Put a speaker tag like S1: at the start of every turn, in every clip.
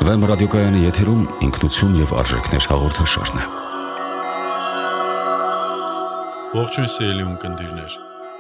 S1: Վեմ ռադիոկայանի եթերում ինքնություն եւ արժեքներ հաղորդաշարն է։
S2: Ողջույն սիրելի ունկնդիրներ։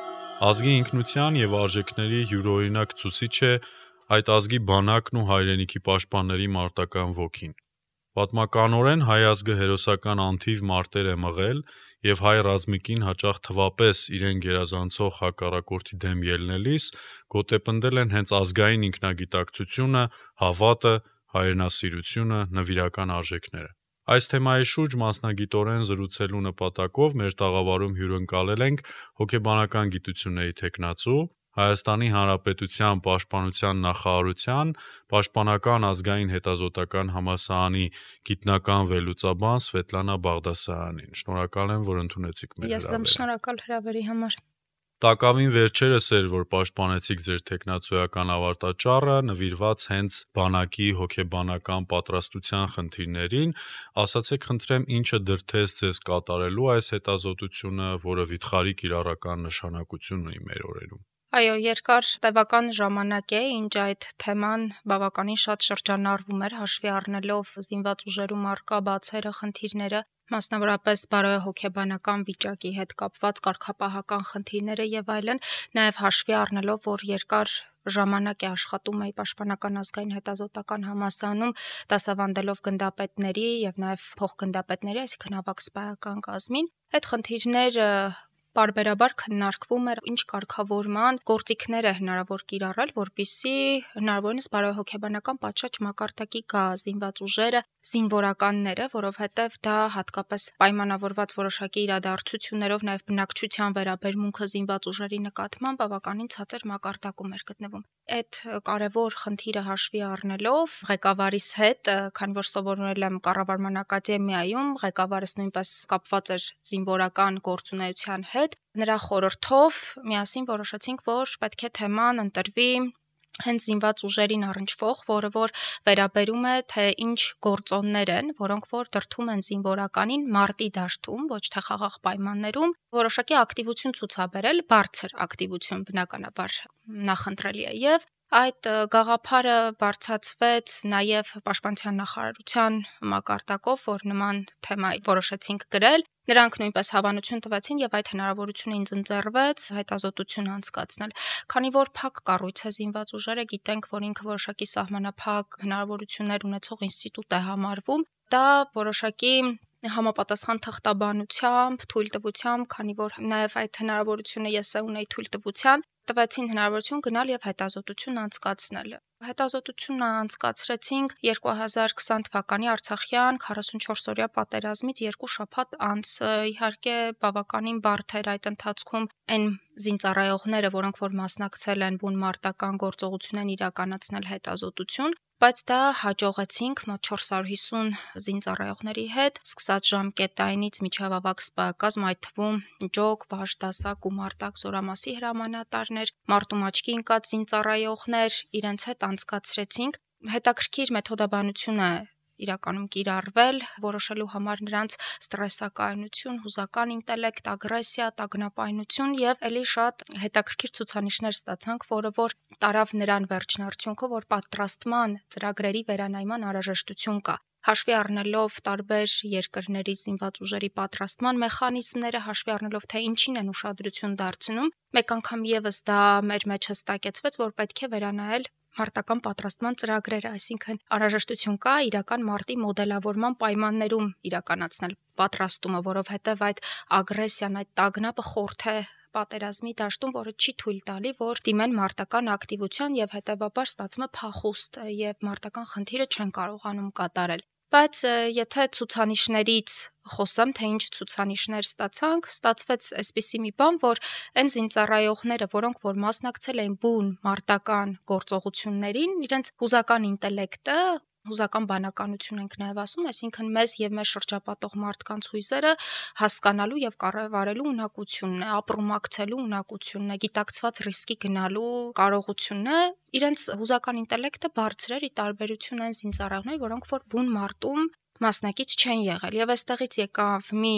S2: Ազգի ինքնության եւ արժեքների յուրօրինակ ցուցիչ է այդ ազգի բանակն ու հայրենիքի պաշտպանների մարտական ոգին։ Պատմականորեն հայ ազգը հերոսական անթիվ մարտեր է մղել եւ հայ ռազմիկին հաճախ թվապես իրեն գերազանցող հակառակորդի դեմ ելնելիս գոտեպնդել են հենց ազգային ինքնագիտակցությունը, հավատը, հայրենասիրությունը, նվիրական արժեքները։ Այս թեմայի շուրջ մասնագիտորեն զրուցելու նպատակով մեր տաղավարում հյուրընկալել ենք հոգեբանական գիտությունների թեկնածու, Հայաստանի Հանրապետության Պաշտպանության նախարարության Պաշտպանական ազգային հետազոտական համալսարանի գիտնական վերլուծաբան Սվետլանա Բաղդասարյանին։ Շնորհակալ եմ, որ ընդունեցիք մեր
S3: հրավերը։ Ես եմ շնորհակալ հրավերի համար։
S2: Տակավին վերջերս էր, որ պաշտպանեցիք ձեր թեկնածուական ավարտաճառը, նվիրված հենց բանակի հոգեբանական պատրաստության խնդիրներին։ Ասացեք, խնդրեմ, ինչը դրդեց ձեզ կատարելու այս հետազոտությունը, որը վիթխարի կիրառական նշանակություն ունի մեր օրերում։
S3: Այո, երկար տևական ժամանակ է, ինչ այդ թեման բավականին շատ շրջանառվում էր, հաշվի առնելով զինված ուժերում առկա բացերը, խնդիրները, մասնավորապես բարոյահոգեբանական վիճակի հետ կապված կարգապահական խնդիրները եւ այլն, նաեւ հաշվի առնելով, որ երկար ժամանակ է աշխատում էի Պաշտպանական ազգային հետազոտական համալսարանում դասավանդելով գնդապետների եւ նաեւ փոխգնդապետների, այսինքն ավագ սպայական կազմին, այդ խնդիրները պարբերաբար քննարկվում էր ինչ կարգավորման գործիքներ է հնարավոր կիրառել, որպեսզի հնարավորինս բարոյահոգեբանական պատշաճ մակարդակի գա զինված ուժերը, զինվորականները, որովհետև դա հատկապես պայմանավորված որոշակի իրադարձություններով նաև բնակչության վերաբերմունքը զինված ուժերի նկատմամբ բավականին ցածր մակարդակում էր գտնվում։ Այդ կարևոր խնդիրը հաշվի առնելով ղեկավարիս հետ, քանի որ սովորել եմ կառավարման ակադեմիայում, ղեկավարս նույնպես կապված էր զինվորական գործունեության հետ, նրա խորհրդով միասին որոշեցինք, որ պետք է թեման ընտրվի հենց զինված ուժերին առնչվող, որը որ վերաբերում է, թե ինչ գործոններ են, որոնք որ դրդում են զինվորականին մարտի դաշտում, ոչ թե խաղաղ պայմաններում, որոշակի ակտիվություն ցուցաբերել, բարձր ակտիվություն բնականաբար նախընտրելի է եւ այդ գաղափարը բարձրացվեց նաև Պաշտպանության նախարարության մակարդակով, որ նման թեմա որոշեցինք գրել։ Նրանք նույնպես հավանություն տվեցին եւ այդ հնարավորությունը ինձ ընձեռվեց հետազոտություն անցկացնել։ Քանի որ փակ կառույց է զինված ուժերը, գիտենք, որ ինքը որոշակի սահմանափակ հնարավորություններ ունեցող ինստիտուտ է համարվում, դա որոշակի համապատասխան թղթաբանությամբ, թույլտվությամբ, քանի որ նաև այդ հնարավորությունը ես ունեի թույլտվության, տվեցին հնարավորություն գնալ եւ հետազոտություն անցկացնել։ Հետազոտությունը անցկացրեցինք 2020 թվականի Արցախյան 44-օրյա պատերազմից 2 շաբաթ անց։ Իհարկե բավականին բարդ էր այդ ընթացքում այն զինծառայողները, որոնք որ մասնակցել են բուն մարտական գործողություն են իրականացնել հետազոտություն, բայց դա հաջողեցինք մոտ 450 զինծառայողների հետ, սկսած ժամկետայինից մինչև ավագ սպայակազմ, այդ թվում ջոկ, վաշ, դասակ ու մարտակ զորամասի հրամանատարներ, մարտում աչքի ընկած զինծառայողներ, իրենց հետ անցկացրեցինք։ Հետաքրքիր մեթոդաբանություն է իրականում կիրառվել, որոշելու համար նրանց ստրեսակայունություն, հուզական ինտելեկտ, ագրեսիա, տագնապայնություն եւ ելի շատ հետաքրքիր ցուցանիշներ ստացանք, որը որ տարավ նրան վերջնարդյունքը, որ պատրաստման ծրագրերի վերանայման անհրաժեշտություն կա։ Հաշվի առնելով տարբեր երկրների զինված ուժերի պատրաստման մեխանիզմները, հաշվի առնելով թե ինչին են ուշադրություն դարձնում, մեկ անգամ եւս դա մեր մեջ հստակեցվեց, որ պետք է վերանայել մարտական պատրաստման ծրագրերը, այսինքն անհրաժեշտություն կա իրական մարտի մոդելավորման պայմաններում իրականացնել պատրաստումը, որովհետև այդ ագրեսիան, այդ տագնապը խորթ է պատերազմի դաշտում, որը չի թույլ տալի, որ դիմեն մարտական ակտիվության եւ հետեւաբար ստացվում է փախուստ եւ մարտական խնդիրը չեն կարողանում կատարել։ Բայց եթե ցուցանիշներից խոսեմ, թե ինչ ցուցանիշներ ստացվեց այսպիսի մի բան, որ այն զինծառայողները, որոնք որ մասնակցել էին բուն մարտական գործողություններին, իրենց հուզական ինտելեկտը, հուզական բանականություն ենք նաև ասում, այսինքն մեզ եւ մեր շրջապատող մարդկանց հույզերը հասկանալու եւ կառավարելու ունակությունն է, ապրումակցելու ունակությունն է, գիտակցված ռիսկի գնալու կարողությունն է, իրենց հուզական ինտելեկտը բարձր էր ի տարբերություն այն զինծառայողների, որոնք որ բուն մարտում մասնակից չեն եղել եւ այստեղից եկավ մի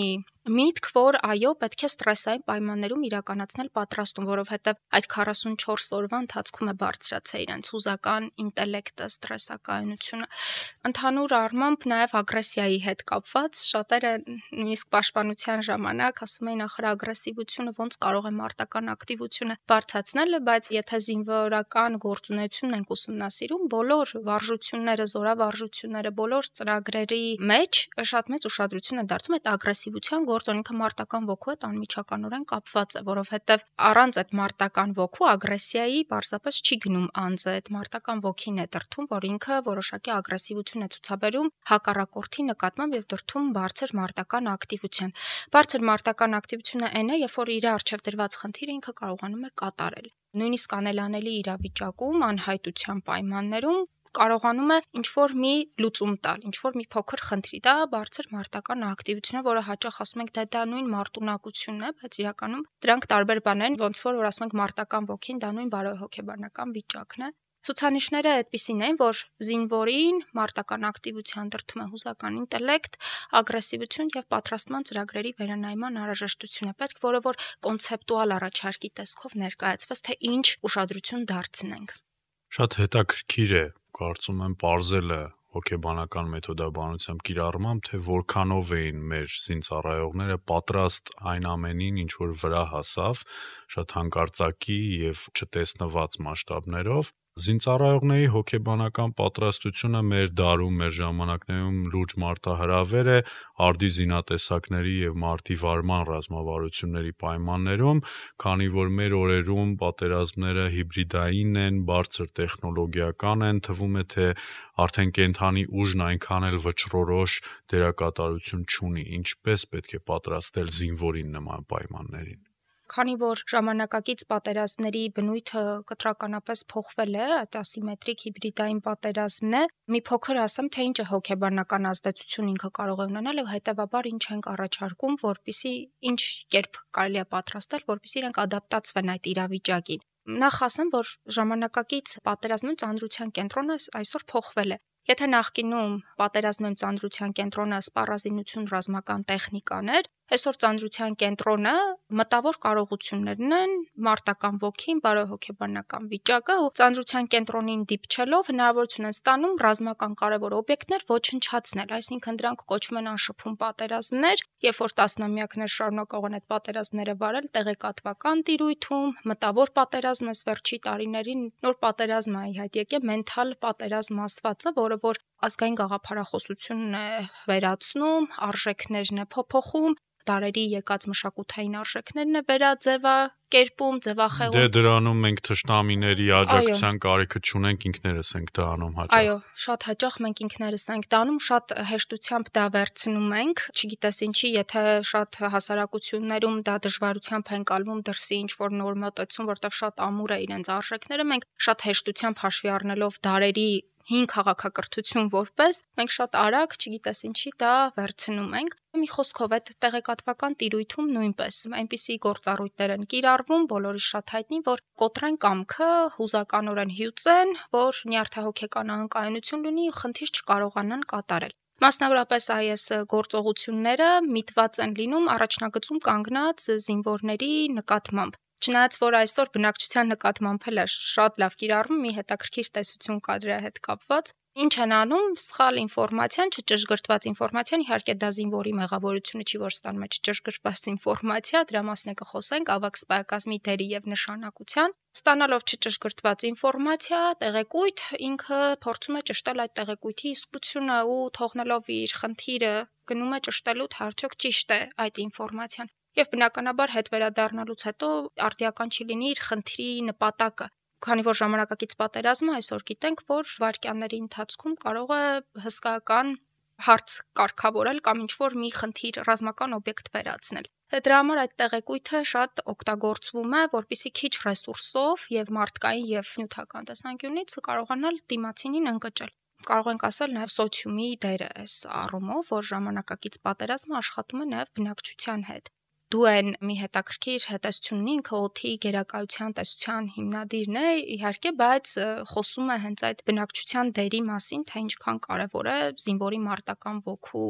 S3: միտք, որ այո, պետք է ստրեսային պայմաններում իրականացնել պատրաստում, որովհետև այդ 44 օրվա ընթացքում է բարձրացել իրենց հուզական ինտելեկտը, ստրեսակայունությունը։ Ընդհանուր առմամբ նաև ագրեսիայի հետ կապված շատերը նույնիսկ պաշտպանության ժամանակ ասում էին ախր ագրեսիվությունը ոնց կարող է մարտական ակտիվությունը բարձրացնել, բայց եթե զինվորական գործունեությունն ենք ուսումնասիրում, բոլոր վարժությունները, զորավարժությունները, բոլոր ծրագրերի մեջ շատ մեծ ուշադրություն է դարձում այդ ագրեսիվության գործոն ինքը մարտական ոգու հետ անմիջականորեն կապված է, որովհետև առանց այդ մարտական ոգու ագրեսիայի պարզապես չի գնում անձը, այդ մարտական ոգին է դրդում, որ ինքը որոշակի ագրեսիվություն է ցուցաբերում հակառակորդի նկատմամբ եւ դրդում բարձր մարտական ակտիվության։ Բարձր մարտական ակտիվությունը այն է, երբ որ իր առջև դրված խնդիրը ինքը կարողանում է կատարել։ Նույնիսկ անելանելի իրավիճակում, անհայտության պայմաններում կարողանում է ինչ-որ մի լուծում տալ, ինչ-որ մի փոքր խնդրի, դա բարձր մարտական ակտիվություն է, որը հաճախ ասում ենք դա նույն մարտունակությունն է, բայց իրականում դրանք տարբեր բաներ են, ոնց որ ասում ենք մարտական ոգին, դա նույն բարոյհոգեբանական վիճակն է։ Ցուցանիշները այդպիսին են, որ զինվորին մարտական ակտիվության դրդում է հուզական ինտելեկտ, ագրեսիվություն եւ պատրաստման ծրագրերի վերանայման անհրաժեշտություն է պետք, որը որ կոնցեպտուալ առաջարկի տեսքով ներկայացված, թե ինչ ուշադրություն դարձնենք։
S2: Շատ հետաքրքիր է, կարծում եմ պարզել է հոգեբանական մեթոդաբանությամբ կիրառմամբ, թե որքանով էին մեր զինծառայողները պատրաստ այն ամենին, ինչ որ վրա հասավ, շատ հանկարծակի եւ չտեսնված մասշտաբներով։ Զինծառայողների հոգեբանական պատրաստությունը մեր դարում, մեր ժամանակներում լուրջ մարտահրավեր է արդի զինատեսակների եւ մարտի վարման ռազմավարությունների պայմաններում, քանի որ մեր օրերում պատերազմները հիբրիդային են, բարձր տեխնոլոգիական են, թվում է թե արդեն կենթանի ուժն այնքան էլ վճռորոշ դերակատարություն չունի, ինչպես պետք է պատրաստել զինվորին նման պայմաններին։
S3: Քանի որ ժամանակակից պատերազմների բնույթը կտրականապես փոխվել է, այդ ասիմետրիկ հիբրիդային պատերազմն է, մի փոքր ասեմ, թե ինչ է հոգեբանական ազդեցություն ինքը կարող է ունենալ եւ հետեւաբար ինչ ենք առաջարկում, որպիսի ինչ կերպ կարելի է պատրաստել, որպիսի իրենք ադապտացվեն այդ իրավիճակին։ Նախ ասեմ, որ ժամանակակից պատերազմում ծանրության կենտրոնը այսօր փոխվել է։ Եթե նախկինում պատերազմում ծանրության կենտրոնը սպառազինություն ռազմական տեխնիկան էր, այսօր ծանրության կենտրոնը մտավոր կարողություններն են, մարտական ոգին, բարոյհոգեբանական վիճակը ու ծանրության կենտրոնին դիպչելով հնարավորություն են ստանում ռազմական կարևոր օբյեկտներ ոչնչացնել, այսինքն դրանք կոչվում են անշփում պատերազմներ, երբ որ տասնամյակներ շարունակող են այդ պատերազմները վարել տեղեկատվական տիրույթում, մտավոր պատերազմ էս վերջի տարիներին նոր պատերազմ է հայտ եկել մենթալ պատերազմ ասվածը, որը որ ազգային գաղափարախոսությունն է վերացնում, արժեքներն է փոփոխում, դարերի եկած մշակութային արժեքներն է վերաձևակերպում, ձևախեղում։
S2: Դե դրանում մենք թշնամիների աջակցության կարիքը չունենք, ինքներս ենք դա անում հաճախ։
S3: Այո, շատ հաճախ մենք ինքներս ենք դա անում, շատ հեշտությամբ դա վերցնում ենք, չգիտես ինչի, եթե շատ հասարակություններում դա դժվարությամբ են կալվում դրսի ինչ-որ նոր մոտեցում, որտեղ շատ ամուր է իրենց արժեքները, մենք շատ հեշտությամբ հաշվի առնելով դարերի հին քաղաքակրթություն որպես մենք շատ արագ, չգիտես ինչի դա վերցնում ենք։ Մի խոսքով այդ տեղեկատվական տիրույթում նույնպես այնպիսի գործառույթներ են կիրառվում, բոլորի շատ հայտնի, որ կոտրեն կամքը, հուզականորեն հյուծեն, որ նյարդահոգեկան անկայունություն լինի, խնդիր չկարողանան կատարել։ Մասնավորապես այս գործողությունները միտված են լինում առաջնագծում կանգնած զինվորների նկատմամբ։ Չնայած որ այսօր բնակչության նկատմամբ էլ է շատ լավ կիրառվում, մի հետաքրքիր տեսություն կա դրա հետ կապված։ Ինչ են անում, սխալ ինֆորմացիան, չճշգրտված ինֆորմացիան, իհարկե դա զինվորի մեղավորությունը չի, որ ստանում է չճշգրտված ինֆորմացիա, դրա մասին կխոսենք ավագ սպայակազմի դերի եւ նշանակության։ Ստանալով չճշգրտված ինֆորմացիա, տեղեկույթ, ինքը փորձում է ճշտել այդ տեղեկույթի իսկությունը ու թողնելով իր խնդիրը գնում է ճշտելու թե արդյոք ճիշտ է այդ ինֆորմացիան։ Եվ բնականաբար հետ վերադառնալուց հետո արդիական չի լինի իր խնդրի նպատակը, քանի որ ժամանակակից պատերազմը այսօր գիտենք, որ վայրկյանների ընթացքում կարող է հսկայական հարց կարգավորել կամ ինչ-որ մի խնդիր ռազմական օբյեկտ վերացնել։ Դրա համար այդ տեղեկույթը շատ օգտագործվում է, որպեսզի քիչ ռեսուրսով եւ մարդկային եւ նյութական տեսանկյունից կարողանալ դիմացինին ընկճել։ Կարող ենք ասել նաեւ սոցիումի դերը այս առումով, որ ժամանակակից պատերազմը աշխատում է նաեւ բնակչության հետ։ Դու են մի հետաքրքիր հետեցություն ունի, ինքը օդի գերակայության տեսության հիմնադիրն է, իհարկե, բայց խոսում է հենց այդ բնակչության դերի մասին, թե ինչքան կարևոր է զինվորի մարտական ոգու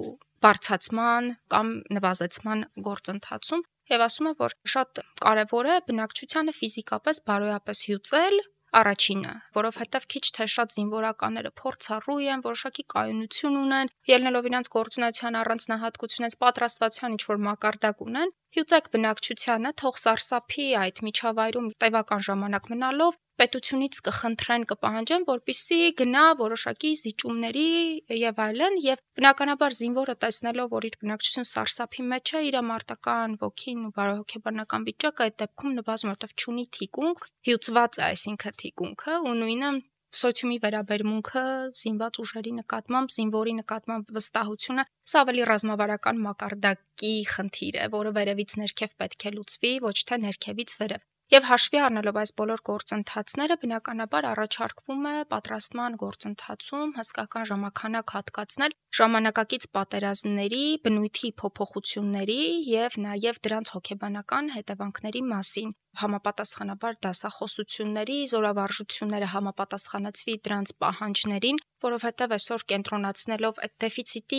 S3: բարձացման կամ նվազեցման գործընթացում եւ ասում է, որ շատ կարեւոր է բնակչությանը ֆիզիկապես բարոյապես հյուծել առաջինը, որովհետև քիչ թե շատ զինվորականները փորձառու են, որոշակի կայունություն ունեն, ելնելով իրենց գործունեության առանձնահատկությունից, պատրաստվածության ինչ-որ մակարդակ ունեն, հյուծեք բնակչությանը, թող սարսափի այդ միջավայրում տևական ժամանակ մնալով, պետությունից կխնդրեն, կպահանջեն, որպեսզի գնա որոշակի զիջումների եւ այլն, եւ բնականաբար զինվորը տեսնելով, որ իր բնակչություն սարսափի մեջ է, իր մարտական ոգին ու բարոյհոգեբանական վիճակը այդ դեպքում նվազում, որովհետև չունի թիկունք, հյուծված է, այսինքն թիկունքը, ու նույնը սոցիումի վերաբերմունքը զինված ուժերի նկատմամբ, զինվորի նկատմամբ վստահությունը, սա ավելի ռազմավարական մակարդակի խնդիր է, որը վերևից ներքև պետք է լուծվի, ոչ թե ներքևից վերև։ Եվ հաշվի առնելով այս բոլոր գործընթացները, բնականաբար առաջարկվում է պատրաստման գործընթացում հսկական ժամանակ հատկացնել ժամանակակից պատերազմների բնույթի փոփոխությունների եւ նաեւ դրանց հոգեբանական հետևանքների մասին։ Համապատասխանաբար դասախոսությունների, զորավարժությունները համապատասխանեցվի դրանց պահանջներին, որովհետև այսօր կենտրոնացնելով այդ դեֆիցիտի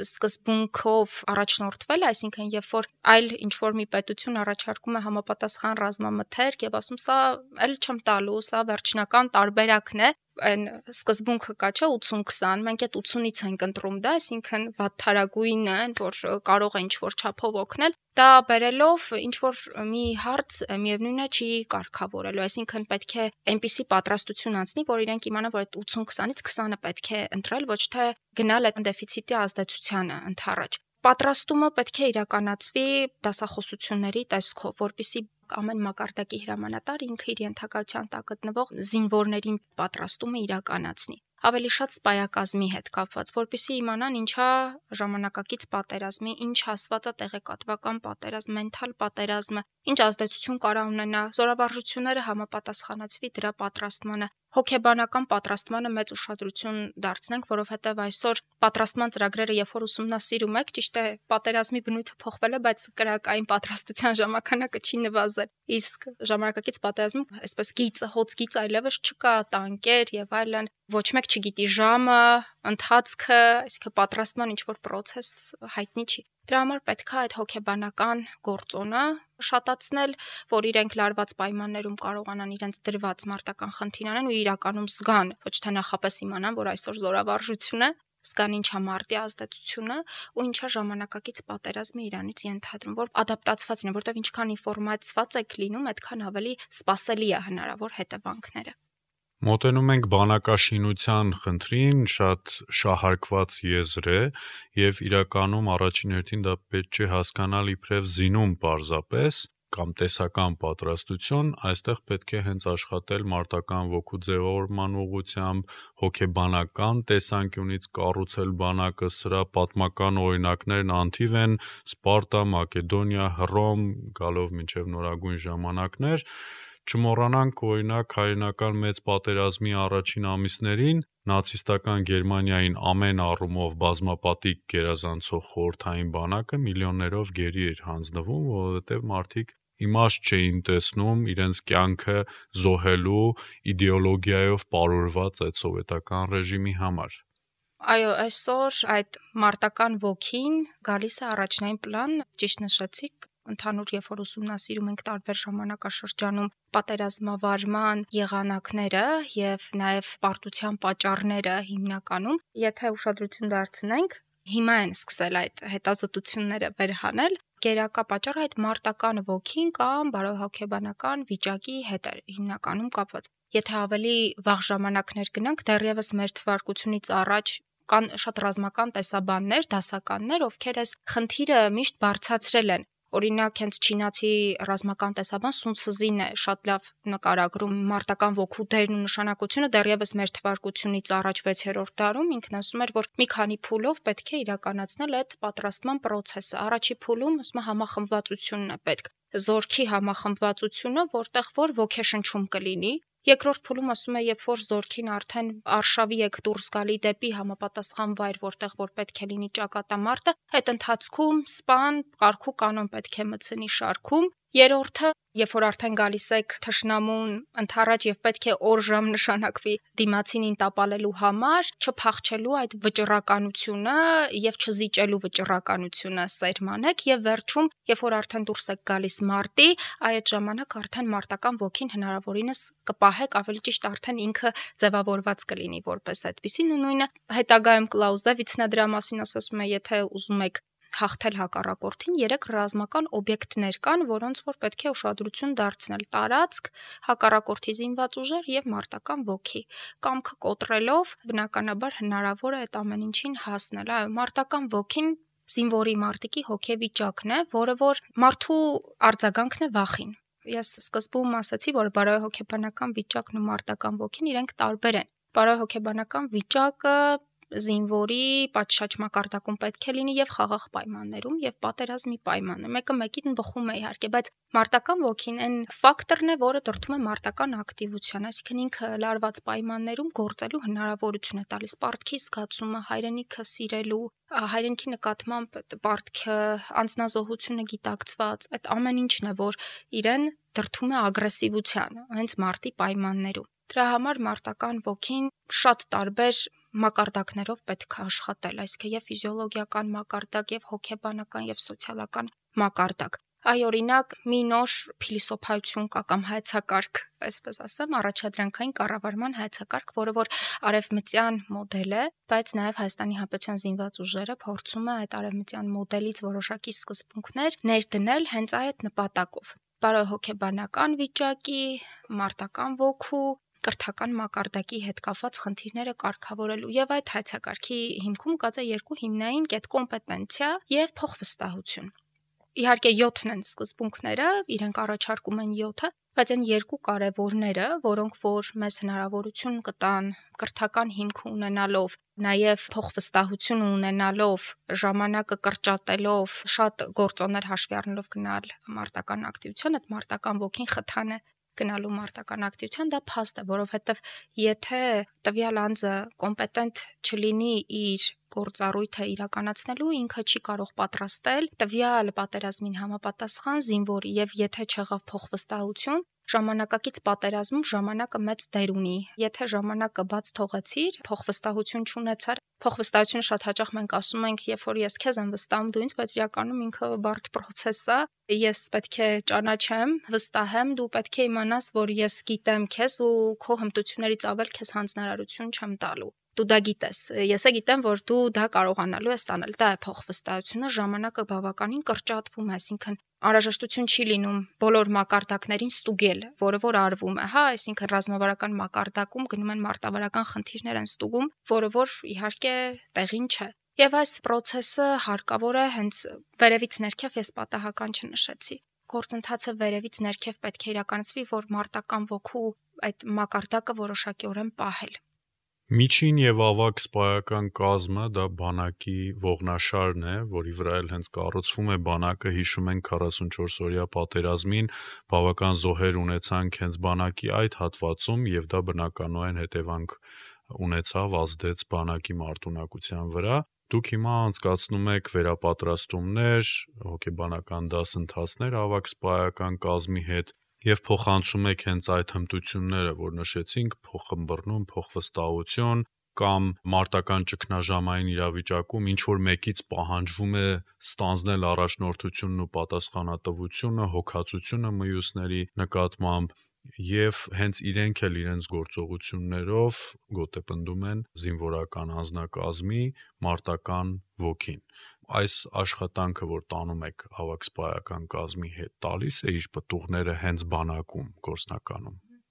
S3: սկզբունքով առաջնորդվել, այսինքն երբ որ այլ ինչ-որ մի պետություն առաջարկում է համապատասխան ռազմամթերք եւ ասում սա էլ չեմ տալու, սա վերջնական տարբերակն է, այն սկզբունքը կա չէ 80-20, մենք այդ 80-ից ենք ընտրում դա, այսինքն վատթարագույնը, որ կարող է ինչ-որ չափով օգնել, դա բերելով ինչ-որ մի հարց միևնույնն է չի կարգավորելու, այսինքն պետք է այնպիսի պատրաստություն անցնի, որ իրենք իմանան, որ այդ 80-20-ից 20-ը պետք է ընտրել, ոչ թե գնալ այդ դեֆիցիտի ազդեցությանը ընդառաջ։ Պատրաստումը պետք է իրականացվի դասախոսությունների տեսքով, որպեսզի ամեն մակարդակի հրամանատար ինքը իր ենթակայության տակ գտնվող զինվորներին պատրաստումը իրականացնի։ Ավելի շատ սպայակազմի հետ կապված, որպեսզի իմանան ինչա ժամանակակից պատերազմի, ինչ ասված է տեղեկատվական պատերազմ, մենթալ պատերազմը, ինչ ազդեցություն կարա ունենա, զորավարժությունները համապատասխանեցվի դրա պատրաստմանը, հոգեբանական պատրաստմանը մեծ ուշադրություն դարձնենք, որովհետև այսօր պատրաստման ծրագրերը երբ որ ուսումնասիրում եք, ճիշտ է, պատերազմի բնույթը փոխվել է, բայց կրակային պատրաստության ժամանականակը չի նվազել։ Իսկ ժամանակակից պատերազմում այսպես գիծը, հոծ գիծ այլևս չկա, տանկեր եւ այլն, ոչ մեկ չգիտի ժամը, ընթացքը, այսինքն պատրաստման ինչ-որ process հայտնի չի։ Դրա համար պետք է այդ հոգեբանական գործոնը շատացնել, որ իրենք լարված պայմաններում կարողանան իրենց դրված մարտական խնդիր անեն ու իրականում զգան, ոչ թե նախապես իմանան, որ այսօր զորավարժություն է, զգան ինչա մարտի ազդեցությունը ու ինչա ժամանակակից պատերազմը իրանից ենթադրում, որ ադապտացված լինեն, որտեղ ինչքան ինֆորմացված եք լինում, այդքան ավելի սպասելի է հնարավոր հետևանքները։
S2: Մոտենում ենք բանակաշինության խնդրին, շատ շահարկված եզր է եւ իրականում առաջին հերթին դա պետք է հասկանալ իբրև զինում պարզապես կամ տեսական պատրաստություն, այստեղ պետք է հենց աշխատել մարտական ոգու ձևավորման ուղղությամբ, հոգեբանական տեսանկյունից կառուցել բանակը, սրա պատմական օրինակներն անթիվ են, Սպարտա, Մակեդոնիա, Հռոմ, գալով մինչև նորագույն ժամանակներ։ Չմոռանանք օրինակ հայրենական մեծ պատերազմի առաջին ամիսներին նացիստական Գերմանիային ամեն առումով բազմապատիկ գերազանցող խորհրդային բանակը միլիոններով գերի էր հանձնվում, որովհետև մարդիկ իմաստ չէին տեսնում իրենց կյանքը զոհելու իդեոլոգիայով պարուրված այդ սովետական ռեժիմի համար։
S3: Այո, այսօր այդ մարտական ոգին գալիս է առաջնային պլան, ճիշտ նշեցիք, ընդհանուր երբ որ ուսումնասիրում ենք տարբեր ժամանակաշրջանում պատերազմավարման եղանակները եւ նաեւ պարտության պատճառները հիմնականում, եթե ուշադրություն դարձնենք, հիմա են սկսել այդ հետազոտությունները վերհանել, գերակա պատճառը այդ մարտական ոգին կամ բարոյհոգեբանական վիճակի հետ է հիմնականում կապված։ Եթե ավելի վաղ ժամանակներ գնանք, դեռևս մեր թվարկությունից առաջ կան շատ ռազմական տեսաբաններ, դասականներ, ովքեր այս խնդիրը միշտ բարձրացրել են։ Օրինակ, հենց չինացի ռազմական տեսաբան Սուն Ցզին է շատ լավ նկարագրում մարտական ոգու դերն ու նշանակությունը դեռևս մեր թվարկությունից առաջ 6-րդ դարում ինքն ասում էր, որ մի քանի փուլով պետք է իրականացնել այդ պատրաստման process-ը։ Առաջի փուլում ասում է համախմբվածությունն է պետք։ Զորքի համախմբվածությունը, որտեղ որ ոգեշնչում կլինի։ Երկրորդ փուլում ասում է, երբ որ զորքին արդեն արշավի եք դուրս գալի դեպի համապատասխան վայր, որտեղ որ պետք է լինի ճակատամարտը, այդ ընթացքում սպան, կարգու կանոն պետք է մտցնի շարքում Երրորդը, երբ որ արդեն գալիս եք թշնամուն ընդառաջ եւ պետք է օր-ժամ նշանակվի դիմացինին տապալելու համար, չփախչելու այդ վճռականությունը եւ չզիջելու վճռականությունը սերմանեք եւ վերջում, երբ որ արդեն դուրս եք գալիս մարտի, այդ ժամանակ արդեն մարտական ոգին հնարավորինս կպահեք, ավելի ճիշտ արդեն ինքը ձևավորված կլինի որպես այդպեսին ու նույնը հետագայում Կլաուզևիցն դրա մասին ասում է, եթե ուզում եք հաղթել հակառակորդին, 3 ռազմական օբյեկտներ կան, որոնց որ պետք է ուշադրություն դարձնել՝ տարածք, հակառակորդի զինված ուժեր եւ մարտական ոգի։ Կամքը կոտրելով բնականաբար հնարավոր է այդ ամեն ինչին հասնել։ Այո, մարտական ոգին զինվորի մարտիկի հոգեվիճակն է, որը որ մարդու արձագանքն է վախին։ Ես սկզբում ասացի, որ բարոյահոգեբանական վիճակն ու մարտական ոգին իրենք տարբեր են։ Բարոյահոգեբանական վիճակը զինվորի պատշաճ մակարդակում պետք է լինի եւ խաղաղ պայմաններում եւ պատերազմի պայմանը։ Մեկը մեկին բխում է իհարկե, բայց մարտական ոգին այն ֆակտորն է, որը դրդում է մարտական ակտիվության, այսինքն ինքը լարված պայմաններում գործելու հնարավորություն է տալիս, պարտքի զգացումը, հայրենիքը սիրելու, հայրենիքի նկատմամբ պարտքը, անձնազոհությունը գիտակցված, այդ ամեն ինչն է, որ իրեն դրդում է ագրեսիվության, հենց մարտի պայմաններում։ Դրա համար մարտական ոգին շատ տարբեր մակարդակներով պետք է աշխատել, այսինքն եւ ֆիզիոլոգիական մակարդակ, եւ հոգեբանական, եւ սոցիալական մակարդակ։ Այ օրինակ մի նոր փիլիսոփայություն կա կամ հայեցակարգ, այսպես ասեմ, առաջադրանքային կառավարման հայեցակարգ, որը որ արևմտյան մոդել է, բայց նաեւ Հայաստանի Հանրապետության զինված ուժերը փորձում է այդ արևմտյան մոդելից որոշակի սկզբունքներ ներդնել հենց այդ նպատակով։ Բարոյահոգեբանական վիճակի, մարտական ոգու, կրթական մակարդակի հետ կապված խնդիրները կարգավորելու եւ այդ հայեցակարգի հիմքում կաց է 2 հիմնային կետ՝ կոմպետենցիա եւ փոխվստահություն։ Իհարկե 7-ն են սկզբունքները, իրենք առաջարկում են 7-ը, բայց այն 2 կարևորները, որոնք որ մեզ հնարավորություն կտան կրթական հիմք ունենալով, նաեւ փոխվստահություն ունենալով, ժամանակը կրճատելով, շատ գործոններ հաշվի առնելով գնալ մարտական ակտիվության, այդ մարտական ոգին խթան է գնալու մարտական ակտիվության, դա փաստ է, որովհետև եթե տվյալ անձը կոմպետենտ չլինի իր գործառույթը իրականացնելու, ինքը չի կարող պատրաստել տվյալ պատերազմին համապատասխան զինվորի եւ եթե չեղավ փոխվստահություն, ժամանակակից պատերազմում ժամանակը մեծ դեր ունի։ Եթե ժամանակը բաց թողեցիր, փոխվստահություն չունեցար, փոխվստահությունը շատ հաճախ մենք ասում ենք, երբ որ ես քեզ եմ վստահում, դու ինձ, բայց իրականում ինքը բարդ process է։ Ես պետք է ճանաչեմ, վստահեմ, դու պետք է իմանաս, որ ես գիտեմ քեզ ու քո հմտություններից ավել քեզ հանձնարարություն չեմ տալու։ Դու դա գիտես։ Ես է գիտեմ, որ դու դա կարողանալու ես անել։ Դա է փոխվստահությունը, ժամանակը բավականին կրճատվում է, այսինքն անհրաժեշտություն չի լինում բոլոր մակարդակներին ստուգել, որը որ արվում է, հա, այսինքն ռազմավարական մակարդակում գնում են մարտավարական խնդիրներ են ստուգում, որը որ իհարկե տեղին չէ։ Եվ այս process-ը հարկավոր է հենց վերևից ներքև, ես պատահական չնշեցի։ Գործընթացը վերևից ներքև պետք է իրականացվի, որ մարտական ոգու այդ մակարդակը որոշակիորեն պահել։
S2: Միջին եւ ավագ սպայական կազմը դա բանակի ողնաշարն է, որի վրա էլ հենց կառուցվում է բանակը, հիշում ենք 44-օրյա պատերազմին, բավական զոհեր ունեցանք հենց բանակի այդ հատվածում եւ դա բնականորեն հետևանք ունեցավ, ազդեց բանակի մարտունակության վրա։ Դուք հիմա անցկացնում եք վերապատրաստումներ, հոգեբանական դասընթացներ ավագ սպայական կազմի հետ եւ փոխանցում եք հենց այդ հմտությունները, որ նշեցինք, փոխըմբռնում, փոխվստահություն կամ մարտական ճգնաժամային իրավիճակում ինչ որ մեկից պահանջվում է ստանձնել առաջնորդությունն ու պատասխանատվությունը, հոգացությունը մյուսների նկատմամբ եւ հենց իրենք էլ իրենց գործողություններով գոտեպնդում են զինվորական անձնակազմի մարտական ոգին։ Այս աշխատանքը, որ տանում եք ավագ սպայական կազմի հետ, տալիս է իր պտուղները հենց բանակում գործնականում։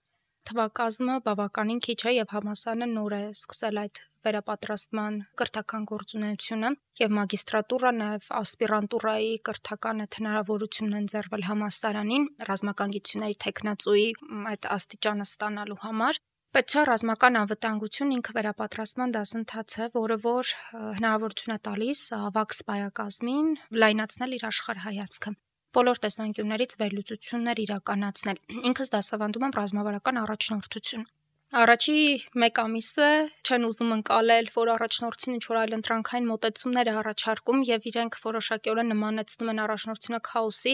S3: Թվակազմը բավականին քիչ է եւ համալսարանը նոր է սկսել այդ վերապատրաստման կրթական գործունեությունը եւ մագիստրատուրա նաեւ ասպիրանտուրայի կրթական այդ հնարավորությունն ընձեռվել համալսարանին ռազմական գիտությունների տեխնացուի այդ աստիճանը ստանալու համար։ Բայց չէ ռազմական անվտանգություն ինքը վերապատրաստման դասընթաց է, որը որ հնարավորություն է տալիս ավագ սպայակազմին լայնացնել իր աշխարհայացքը, բոլոր տեսանկյուններից վերլուծություններ իրականացնել։ Ինքս դասավանդում եմ ռազմավարական առաջնորդություն։ Առաջի 1 ամիսը չեն ուզում ընկալել, որ առաջնորդությունը ինչ-որ այլ ընտրանքային մոտեցումներ է առաջարկում եւ իրենք որոշակիորեն նմանեցնում են առաջնորդությունը քաոսի,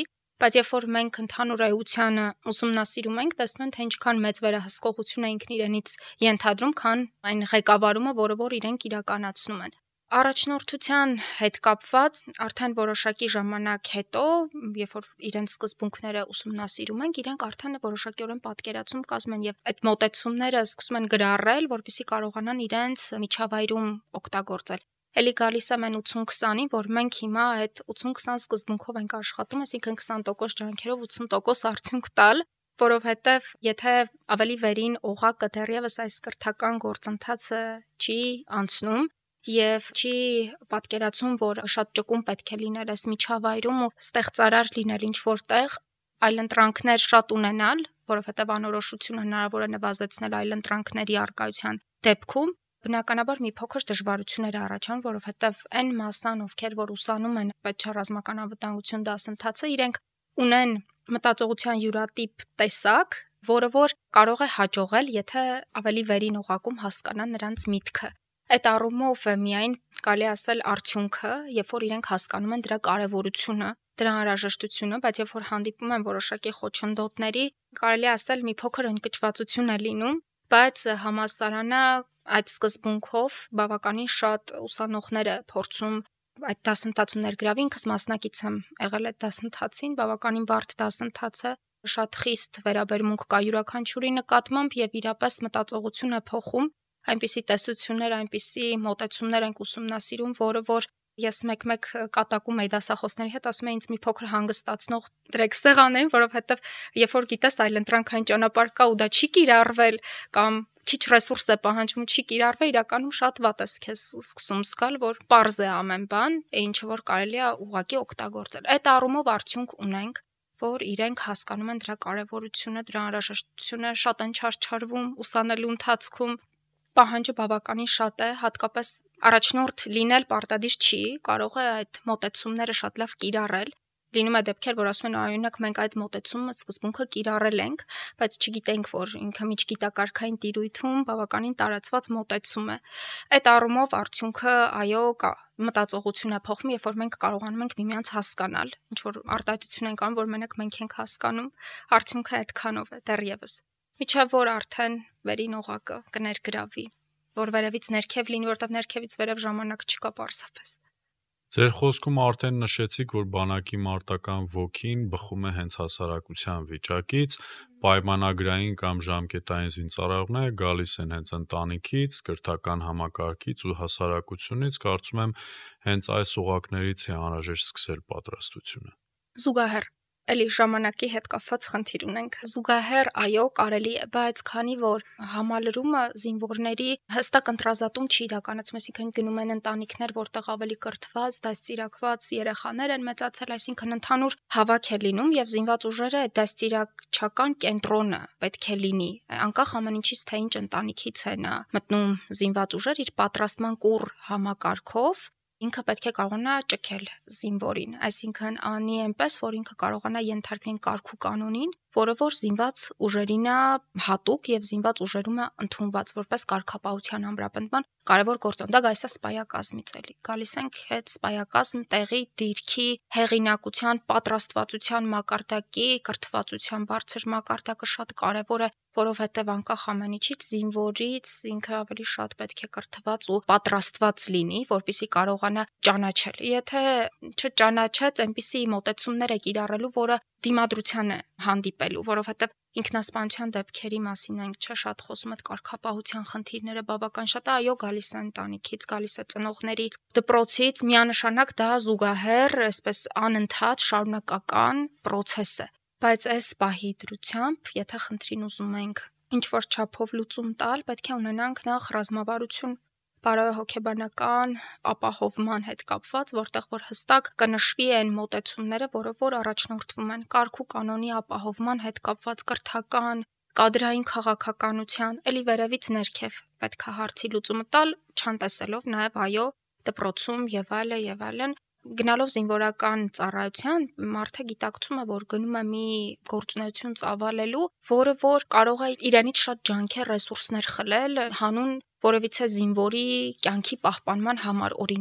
S3: Բայց երբ որ մենք ընդհանուր էությանը ուսումնասիրում ենք, տեսնում ենք, թե ինչքան մեծ վերահսկողություն է ինքն իրենից ենթադրում, քան այն ղեկավարումը, որը որ իրենք իրականացնում են։ Առաջնորդության հետ կապված արդեն որոշակի ժամանակ հետո, երբ որ իրենց սկզբունքները ուսումնասիրում ենք, իրենք արդեն որոշակիորեն պատկերացում կազմում են եւ այդ մոտեցումները սկսում են գրառել, որպեսզի կարողանան իրենց միջավայրում օգտագործել։ Էլի գալիս եմ այն 80-20-ին, որ մենք հիմա այդ 80-20 սկզբունքով ենք աշխատում, այսինքն 20% ջանքերով 80% արդյունք տալ, որովհետև եթե ավելի վերին օղակը դեռևս այս կրթական գործընթացը չի անցնում եւ չի պատկերացում, որ շատ ճկուն պետք է լինել այս միջավայրում ու ստեղծարար լինել ինչ որտեղ, այլընտրանքներ շատ ունենալ, որովհետև անորոշությունը հնարավոր է նվազեցնել այլընտրանքների առկայության դեպքում, բնականաբար մի փոքր դժվարություններ առաջան, որովհետև այն մասան, ովքեր որ ուսանում են պետչառազմական անվտանգություն դասընթացը, իրենք ունեն մտածողության յուրատիպ տեսակ, որը որ կարող է հաջողել, եթե ավելի վերին օղակում հասկանան նրանց միտքը։ Այդ առումով միայն կարելի ասել արդյունքը, երբ որ իրենք հասկանում են դրա կարևորությունը, դրա անհրաժեշտությունը, բայց երբ որ հանդիպում են որոշակի խոչընդոտների, կարելի ասել մի փոքր ընկճվածություն է լինում, բայց համալսարանը այդ սկզբունքով բավականին շատ ուսանողներ է փորձում այդ դասընթացում ներգրավի, ինքս մասնակից եմ եղել այդ դասընթացին, բավականին բարդ դասընթաց է, շատ խիստ վերաբերմունք կա յուրաքանչյուրի նկատմամբ եւ իրապես մտածողություն է փոխում, այնպիսի տեսություններ, այնպիսի մոտեցումներ ենք ուսումնասիրում, որը որ ես մեկ-մեկ կատակում էի դասախոսների հետ, ասում եմ ինձ մի փոքր հանգստացնող դրեք սեղաններին, որովհետև երբ որ գիտես այլընտրանքային ճանապարհ կա ու դա չի կիրառվել կամ քիչ ռեսուրս է պահանջում, չի կիրառվել, իրականում շատ վատ է քեզ սկսում զգալ, որ պարզ է ամեն բան, ինչը որ կարելի է ուղղակի օգտագործել։ Այդ առումով արդյունք ունենք, որ իրենք հասկանում են դրա կարևորությունը, դրա անհրաժեշտությունը, շատ են չարչարվում ուսանելու ընթացքում։ Պահանջը բավականին շատ է, հատկապես առաջնորդ լինել պարտադիր չի, կարող է այդ մոտեցումները շատ լավ կիրառել։ Լինում է դեպքեր, որ ասում են օրինակ մենք այդ մոտեցումը սկզբունքը կիրառել ենք, բայց չգիտենք, որ ինքը միջգիտակարգային տիրույթում բավականին տարածված մոտեցում է։ Այդ առումով արդյունքը այո կա, մտածողություն է փոխում, երբ որ մենք կարողանում ենք միմյանց հասկանալ, ինչ որ արտահայտություն ենք անում, որ մենակ մենք ենք հասկանում, արդյունքը այդքանով է դեռևս։ Միջև որ արդեն վերին օղակը կներգրավի, որ վերևից ներքև լինի, որտեղ ներքևից վերև ժամանակ չկա պարզապես։
S2: Ձեր խոսքում արդեն նշեցիք, որ բանակի մարտական ոգին բխում է հենց հասարակության վիճակից, պայմանագրային կամ ժամկետային զինծառայողները գալիս են հենց ընտանիքից, կրթական համակարգից ու հասարակությունից, կարծում եմ հենց այս օղակներից է անհրաժեշտ սկսել պատրաստությունը։
S3: Զուգահեռ Էլի ժամանակի հետ կապված խնդիր ունենք։ Զուգահեռ այո, կարելի է, բայց քանի որ համալրումը զինվորների հստակ ընտրազատում չի իրականացում, այսինքն գնում են ընտանիքներ, որտեղ ավելի կրթված, դաստիարակված երեխաներ են մեծացել, այսինքն ընդհանուր հավաք է լինում եւ զինված ուժերը այդ դաստիարակչական կենտրոնը պետք է լինի։ Անկախ ամեն ինչից, թե ինչ ընտանիքից է նա մտնում զինված ուժեր իր պատրաստման կուռ համակարգով, ինքը պետք է կարողանա ճքել զինվորին, այսինքն անի այնպես, որ ինքը կարողանա ենթարկվեն կարգ ու կանոնին, որը որ զինված ուժերին է հատուկ եւ զինված ուժերում է ընդունված որպես կարգապահության ամրապնդման կարևոր գործոն։ Դա գալիս է սպայակազմից էլի։ Գալիս ենք հետ սպայակազմ տեղի դիրքի հեղինակության, պատրաստվածության մակարդակի, կրթվածության բարձր մակարդակը շատ կարևոր է, որովհետև անկախ ամեն ինչից զինվորից ինքը ավելի շատ պետք է կրթված ու պատրաստված լինի, որպեսզի կարողանա ճանաչել։ Եթե չճանաչեց, այնպիսի մոտեցումներ է կիրառելու, որը դիմադրության է հանդիպելու, որովհետև ինքնասպանության դեպքերի մասին ենք չէ շատ խոսում, այդ կարգապահության խնդիրները բավական շատ է, այո, գալիս է ընտանիքից, գալիս է ծնողներից, դպրոցից, միանշանակ դա զուգահեռ, այսպես անընդհատ շարունակական process է։ Բայց այս պահի դրությամբ, եթե խնդրին ուզում ենք ինչ-որ չափով լուծում տալ, պետք է ունենանք նախ ռազմավարություն, բարոյահոգեբանական ապահովման հետ կապված, որտեղ որ հստակ կնշվի այն մոտեցումները, որը որ առաջնորդվում են կարգ ու կանոնի ապահովման հետ կապված կրթական, կադրային քաղաքականության, էլի վերևից ներքև պետք է հարցի լուծումը տալ, չանտեսելով նաև այո դպրոցում եւ այլն Գնալով զինվորական ծառայության մարդը գիտակցում է, որ գնում է մի գործունեություն ծավալելու, որը որ կարող է իրենից շատ ջանքեր, ռեսուրսներ խլել հանուն որևիցե զինվորի կյանքի պահպանման համար օրինակ։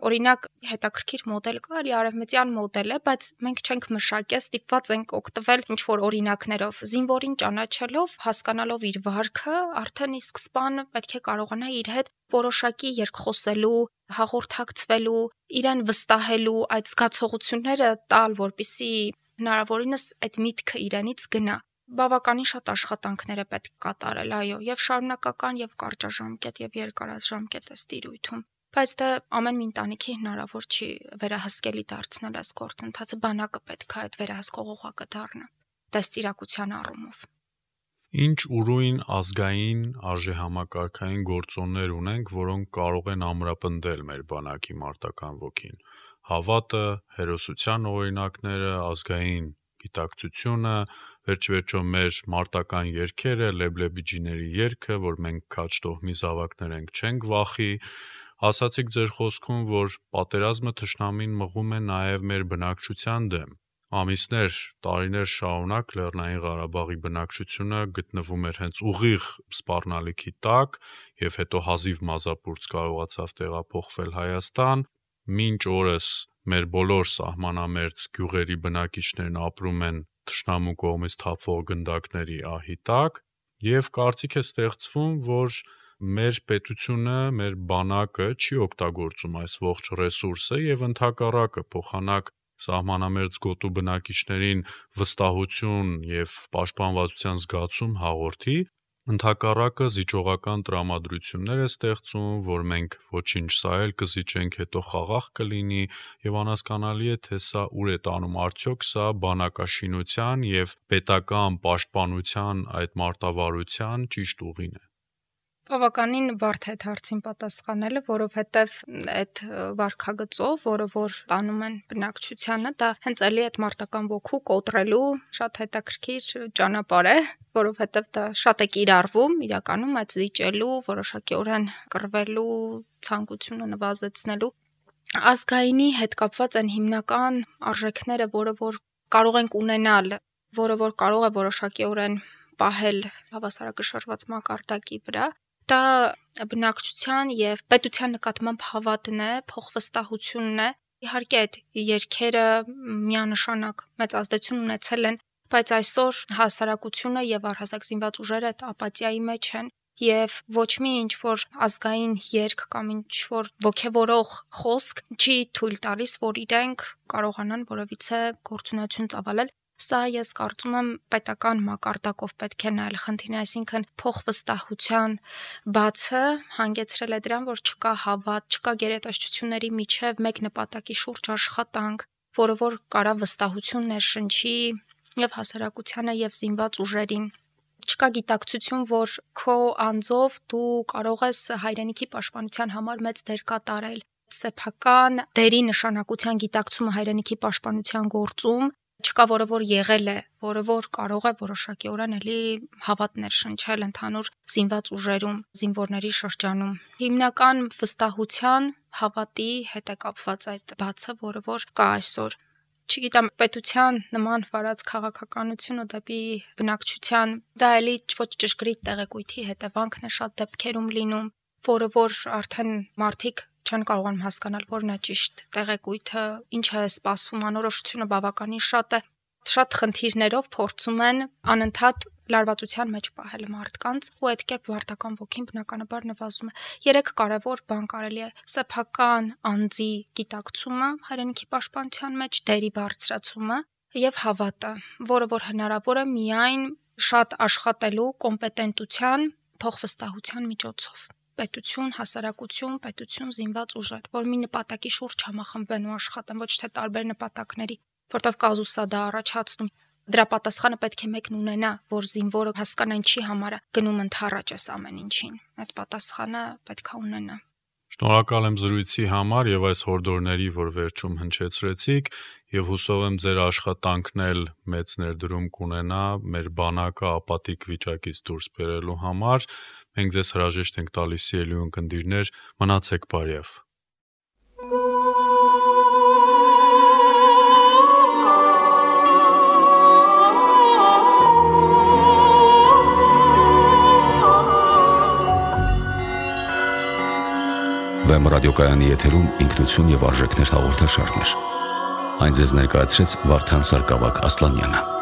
S3: Օրինակ, հետաքրքիր մոդել կա, արևմտյան մոդել է, բայց մենք չենք մշակել, ստիպված ենք օգտվել ինչ-որ օրինակներով, զինվորին ճանաչելով, հասկանալով իր վարքը, արդեն իսկ սպան պետք է կարողանա իր հետ որոշակի երկխոսելու, հաղորդակցվելու, իրեն վստահելու, այդ զգացողությունները տալ, որպեսզի հնարավորինս այդ միտքը իրենից գնա։ Բավականին շատ աշխատանքներ է պետք կատարել, այո, եւ շարունակական, եւ կարճաժամկետ, եւ երկարաժամկետ է տիրույթում։ Բայց դա ամեն մի ընտանիքի հնարավոր չի վերահսկելի դարձնել այս գործընթացը, բանակը պետք է այդ վերահսկող օղակը դառնա, դաստիարակության առումով։
S2: Ինչ ուրույն ազգային արժեհամակարգային գործոններ ունենք, որոնք կարող են ամրապնդել մեր բանակի մարտական ոգին։ Հավատը, հերոսության օրինակները, ազգային գիտակցությունը, վերջ-վերջո մեր մարտական երգերը, Լեբլեբիջիների երգը, որ մենք քաջ տոհմի զավակներ ենք, չենք վախի։ Ասացիք ձեր խոսքում, որ պատերազմը թշնամին մղում է նաև մեր բնակչության դեմ։ Ամիսներ, տարիներ շարունակ Լեռնային Ղարաբաղի բնակչությունը գտնվում էր հենց ուղիղ սպառնալիքի տակ եւ հետո հազիվ մազապուրց կարողացավ տեղափոխվել Հայաստան։ Մինչ օրս մեր բոլոր սահմանամերձ գյուղերի բնակիչներն ապրում են թշնամու կողմից թափվող գնդակների ահի տակ եւ կարծիք է ստեղծվում, որ մեր պետությունը, մեր բանակը չի օգտագործում այս ողջ ռեսուրսը եւ ընդհակառակը փոխանակ սահմանամերձ գոտու բնակիչներին վստահություն եւ պաշտպանվածության զգացում հաղորդի, ընդհակառակը զիջողական տրամադրություններ է ստեղծում, որ մենք ոչինչ սա էլ կզիջենք, հետո խաղաղ կլինի եւ անհասկանալի է թե սա ուր է տանում, արդյոք սա բանակաշինության եւ պետական պաշտպանության այդ մարտավարության ճիշտ ուղին է։
S3: Բավականին բարդ է հարցին պատասխանելը, որովհետև այդ վարքագծով, որը որ տանում են բնակչությանը, դա հենց էլի այդ մարտական ոգու կոտրելու շատ հետաքրքիր ճանապարհ է, որովհետև դա շատ է կիրառվում իրականում այդ զիջելու, որոշակիորեն կռվելու ցանկությունը նվազեցնելու։ Ազգայինի հետ կապված են հիմնական արժեքները, որը որ կարող ենք ունենալ, որը որ կարող է որոշակիորեն պահել հավասարակշռված մակարդակի վրա, դա բնակչության եւ պետության նկատմամբ հավատն է, փոխվստահությունն է։ Իհարկե այդ երգերը միանշանակ մեծ ազդեցություն ունեցել են, բայց այսօր հասարակությունը եւ առհասարակ զինված ուժերը այդ ապաթիայի մեջ են եւ ոչ մի ինչ որ ազգային երգ կամ ինչ որ ոգևորող խոսք չի թույլ տալիս, որ իրենք կարողանան որևիցե գործունեություն ծավալել։ Սա ես կարծում եմ պետական մակարդակով պետք է նայել խնդիրն, այսինքն փոխվստահության բացը հանգեցրել է դրան, որ չկա հավատ, չկա գերատեսչությունների միջև մեկ նպատակի շուրջ աշխատանք, որը որ կարա վստահություն ներշնչի եւ հասարակությանը եւ զինված ուժերին։ Չկա գիտակցություն, որ քո անձով դու կարող ես հայրենիքի պաշտպանության համար մեծ դեր կատարել։ Սեփական դերի նշանակության գիտակցումը հայրենիքի պաշտպանության գործում չկա, որը որ եղել է, որը որ կարող է որոշակիորեն էլի հավատ ներշնչել ընդհանուր զինված ուժերում, զինվորների շրջանում։ Հիմնական վստահության, հավատի հետ է կապված այդ բացը, որը որ կա այսօր։ Չգիտեմ, պետության նման վարած քաղաքականությունը դեպի բնակչության, դա էլի ոչ ճշգրիտ տեղեկույթի հետևանքն է շատ դեպքերում լինում, որը որ արդեն մարդիկ չեն կարողանում հասկանալ, որն է ճիշտ տեղեկույթը, ինչ է սպասվում, անորոշությունը բավականին շատ է։ Շատ խնդիրներով փորձում են անընդհատ լարվածության մեջ պահել մարդկանց, ու այդ կերպ վարտական ոգին բնականաբար նվազում է։ Երեք կարևոր բան կարելի է սեփական անձի գիտակցումը, հայրենիքի պաշտպանության մեջ դերի բարձրացումը եւ հավատը, որը որ հնարավոր է միայն շատ աշխատելու կոմպետենտության, փոխվստահության միջոցով։ Պետություն, հասարակություն, պետություն, զինված ուժեր, որ մի նպատակի շուրջ համախմբեն ու աշխատեն, ոչ թե տարբեր նպատակների, որտեղ կազուսա դա առաջացնում։ Դրա պատասխանը պետք է մեկն ունենա, որ զինվորը հասկանա ինչի համար է գնում ընդառաջ այս ամեն ինչին։ Այդ պատասխանը պետք է ունենա։
S2: Շնորհակալ եմ զրույցի համար եւ այս հորդորների, որ վերջում հնչեցրեցիք, եւ հուսով եմ ձեր աշխատանքն էլ մեծ ներդրում կունենա մեր բանակը ապատիկ վիճակից դուրս բերելու համար։ Մենք ձեզ հրաժեշտ ենք տալիս ելույթ ունկնդիրներ, մնացեք բարյավ։
S1: ռադիոկայանի եթերում ինքնություն եւ արժեքներ հաղորդաշարներ։ Այն ձեզ ներկայացրեց Վարդան Սարգսակ Ասլանյանը։